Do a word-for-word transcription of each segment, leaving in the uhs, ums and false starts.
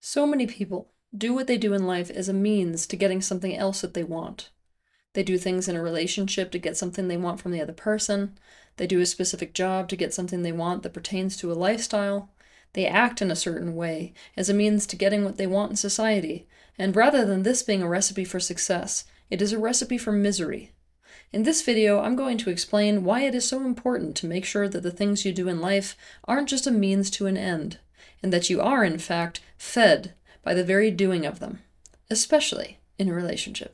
So many people do what they do in life as a means to getting something else that they want. They do things in a relationship to get something they want from the other person. They do a specific job to get something they want that pertains to a lifestyle. They act in a certain way as a means to getting what they want in society. And rather than this being a recipe for success, it is a recipe for misery. In this video, I'm going to explain why it is so important to make sure that the things you do in life aren't just a means to an end, and that you are, in fact, fed by the very doing of them, especially in a relationship.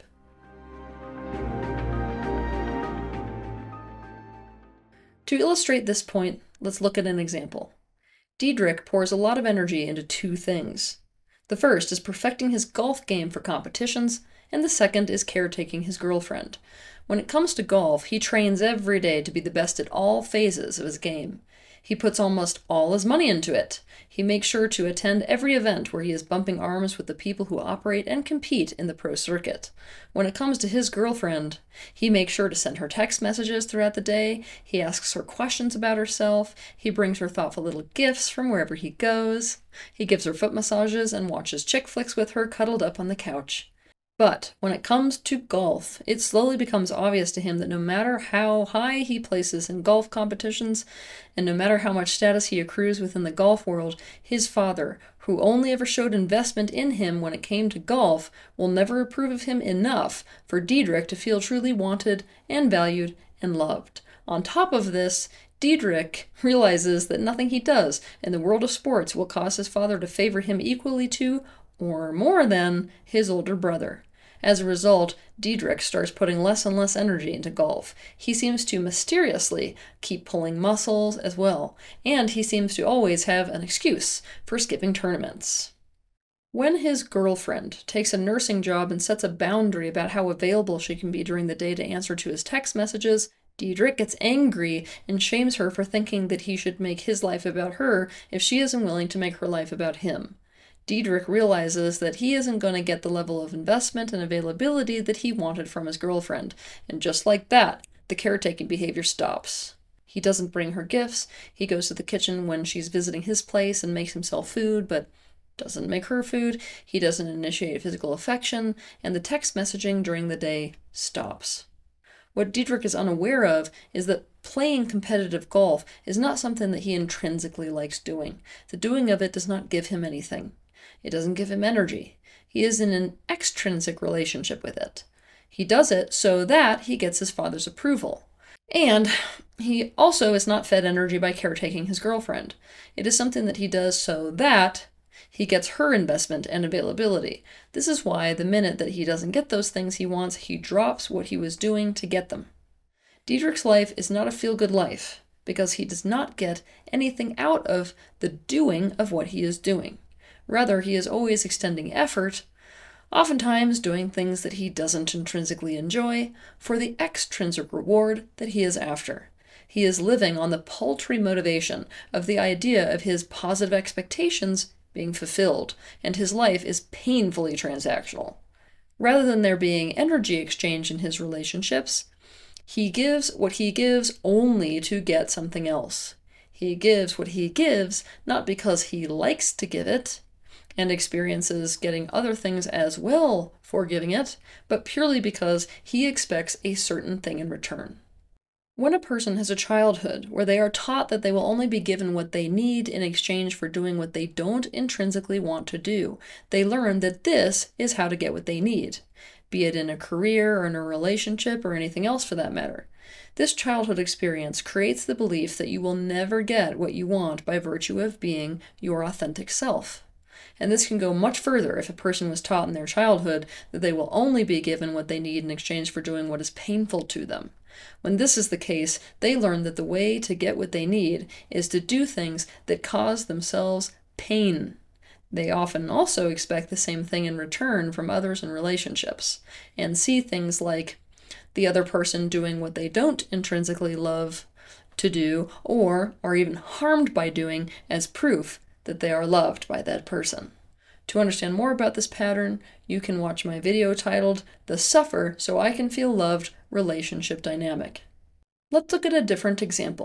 To illustrate this point, let's look at an example. Diedrich pours a lot of energy into two things. The first is perfecting his golf game for competitions, and the second is caretaking his girlfriend. When it comes to golf, he trains every day to be the best at all phases of his game. He puts almost all his money into it. He makes sure to attend every event where he is bumping arms with the people who operate and compete in the pro circuit. When it comes to his girlfriend, he makes sure to send her text messages throughout the day. He asks her questions about herself. He brings her thoughtful little gifts from wherever he goes. He gives her foot massages and watches chick flicks with her cuddled up on the couch. But when it comes to golf, it slowly becomes obvious to him that no matter how high he places in golf competitions, and no matter how much status he accrues within the golf world, his father, who only ever showed investment in him when it came to golf, will never approve of him enough for Diedrich to feel truly wanted and valued and loved. On top of this, Diedrich realizes that nothing he does in the world of sports will cause his father to favor him equally to, or more than, his older brother. As a result, Diedrich starts putting less and less energy into golf. He seems to mysteriously keep pulling muscles as well, and he seems to always have an excuse for skipping tournaments. When his girlfriend takes a nursing job and sets a boundary about how available she can be during the day to answer to his text messages, Diedrich gets angry and shames her for thinking that he should make his life about her if she isn't willing to make her life about him. Diedrich realizes that he isn't going to get the level of investment and availability that he wanted from his girlfriend, and just like that, the caretaking behavior stops. He doesn't bring her gifts, he goes to the kitchen when she's visiting his place and makes himself food, but doesn't make her food, he doesn't initiate physical affection, and the text messaging during the day stops. What Diedrich is unaware of is that playing competitive golf is not something that he intrinsically likes doing. The doing of it does not give him anything. It doesn't give him energy. He is in an extrinsic relationship with it. He does it so that he gets his father's approval. And he also is not fed energy by caretaking his girlfriend. It is something that he does so that he gets her investment and availability. This is why the minute that he doesn't get those things he wants, he drops what he was doing to get them. Diedrich's life is not a feel-good life because he does not get anything out of the doing of what he is doing. Rather, he is always extending effort, oftentimes doing things that he doesn't intrinsically enjoy, for the extrinsic reward that he is after. He is living on the paltry motivation of the idea of his positive expectations being fulfilled, and his life is painfully transactional. Rather than there being energy exchange in his relationships, he gives what he gives only to get something else. He gives what he gives not because he likes to give it, and experiences getting other things as well for giving it, but purely because he expects a certain thing in return. When a person has a childhood where they are taught that they will only be given what they need in exchange for doing what they don't intrinsically want to do, they learn that this is how to get what they need, be it in a career or in a relationship or anything else for that matter. This childhood experience creates the belief that you will never get what you want by virtue of being your authentic self. And this can go much further if a person was taught in their childhood that they will only be given what they need in exchange for doing what is painful to them. When this is the case, they learn that the way to get what they need is to do things that cause themselves pain. They often also expect the same thing in return from others in relationships, and see things like the other person doing what they don't intrinsically love to do, or are even harmed by doing, as proof that they are loved by that person. To understand more about this pattern, you can watch my video titled The Suffer So I Can Feel Loved Relationship Dynamic. Let's look at a different example.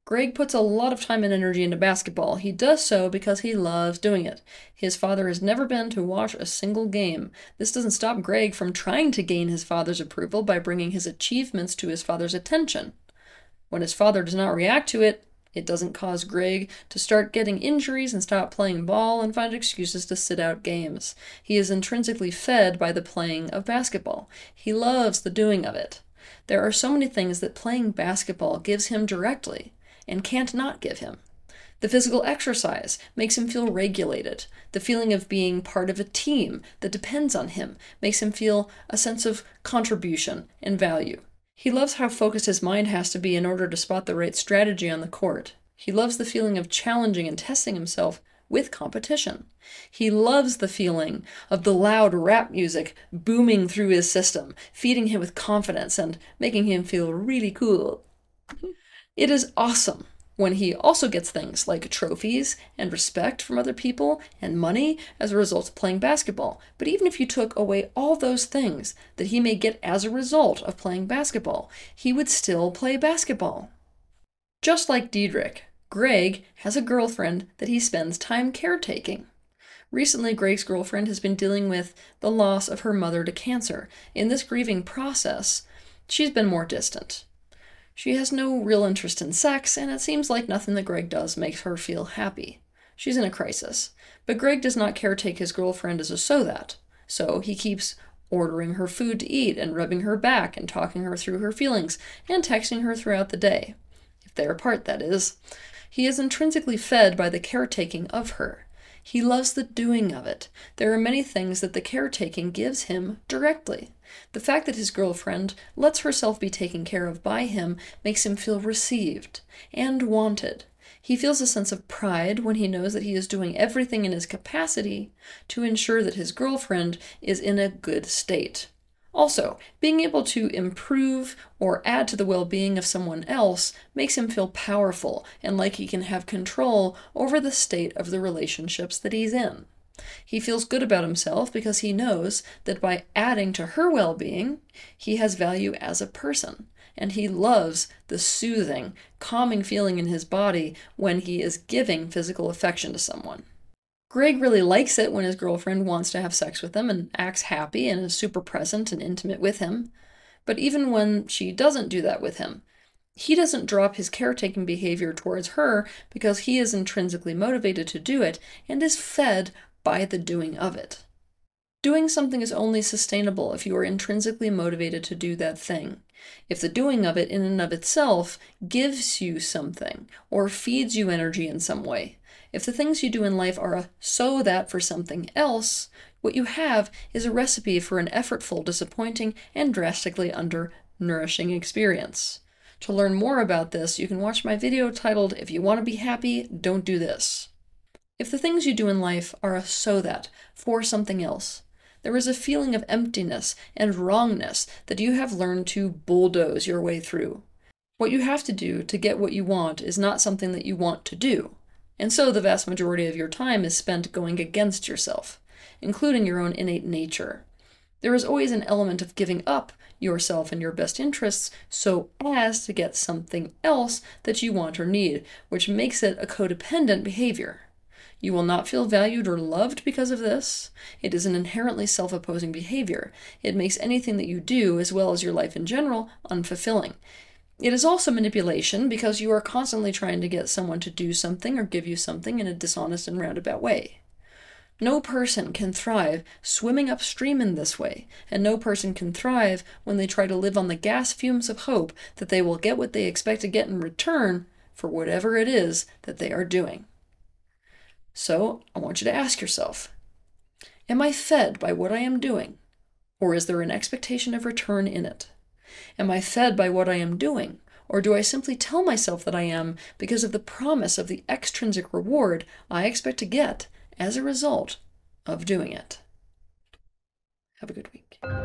Greg puts a lot of time and energy into basketball. He does so because he loves doing it. His father has never been to watch a single game. This doesn't stop Greg from trying to gain his father's approval by bringing his achievements to his father's attention. When his father does not react to it, it doesn't cause Greg to start getting injuries and stop playing ball and find excuses to sit out games. He is intrinsically fed by the playing of basketball. He loves the doing of it. There are so many things that playing basketball gives him directly and can't not give him. The physical exercise makes him feel regulated. The feeling of being part of a team that depends on him makes him feel a sense of contribution and value. He loves how focused his mind has to be in order to spot the right strategy on the court. He loves the feeling of challenging and testing himself with competition. He loves the feeling of the loud rap music booming through his system, feeding him with confidence and making him feel really cool. It is awesome when he also gets things like trophies and respect from other people and money as a result of playing basketball. But even if you took away all those things that he may get as a result of playing basketball, he would still play basketball. Just like Diedrich, Greg has a girlfriend that he spends time caretaking. Recently, Greg's girlfriend has been dealing with the loss of her mother to cancer. In this grieving process, she's been more distant. She has no real interest in sex, and it seems like nothing that Greg does makes her feel happy. She's in a crisis, but Greg does not caretake his girlfriend as a so that, so he keeps ordering her food to eat and rubbing her back and talking her through her feelings and texting her throughout the day. If they're apart, that is. He is intrinsically fed by the caretaking of her. He loves the doing of it. There are many things that the caretaking gives him directly. The fact that his girlfriend lets herself be taken care of by him makes him feel received and wanted. He feels a sense of pride when he knows that he is doing everything in his capacity to ensure that his girlfriend is in a good state. Also, being able to improve or add to the well-being of someone else makes him feel powerful and like he can have control over the state of the relationships that he's in. He feels good about himself because he knows that by adding to her well-being, he has value as a person, and he loves the soothing, calming feeling in his body when he is giving physical affection to someone. Greg really likes it when his girlfriend wants to have sex with him and acts happy and is super present and intimate with him. But even when she doesn't do that with him, he doesn't drop his caretaking behavior towards her because he is intrinsically motivated to do it and is fed by the doing of it. Doing something is only sustainable if you are intrinsically motivated to do that thing. If the doing of it in and of itself gives you something or feeds you energy in some way. If the things you do in life are a so that for something else, what you have is a recipe for an effortful, disappointing, and drastically under-nourishing experience. To learn more about this, you can watch my video titled, "If You Want to Be Happy, Don't Do This." If the things you do in life are a so that for something else, there is a feeling of emptiness and wrongness that you have learned to bulldoze your way through. What you have to do to get what you want is not something that you want to do. And so the vast majority of your time is spent going against yourself, including your own innate nature. There is always an element of giving up yourself and your best interests so as to get something else that you want or need, which makes it a codependent behavior. You will not feel valued or loved because of this. It is an inherently self-opposing behavior. It makes anything that you do, as well as your life in general, unfulfilling. It is also manipulation because you are constantly trying to get someone to do something or give you something in a dishonest and roundabout way. No person can thrive swimming upstream in this way, and no person can thrive when they try to live on the gas fumes of hope that they will get what they expect to get in return for whatever it is that they are doing. So, I want you to ask yourself, am I fed by what I am doing, or is there an expectation of return in it? Am I fed by what I am doing, or do I simply tell myself that I am because of the promise of the extrinsic reward I expect to get as a result of doing it? Have a good week.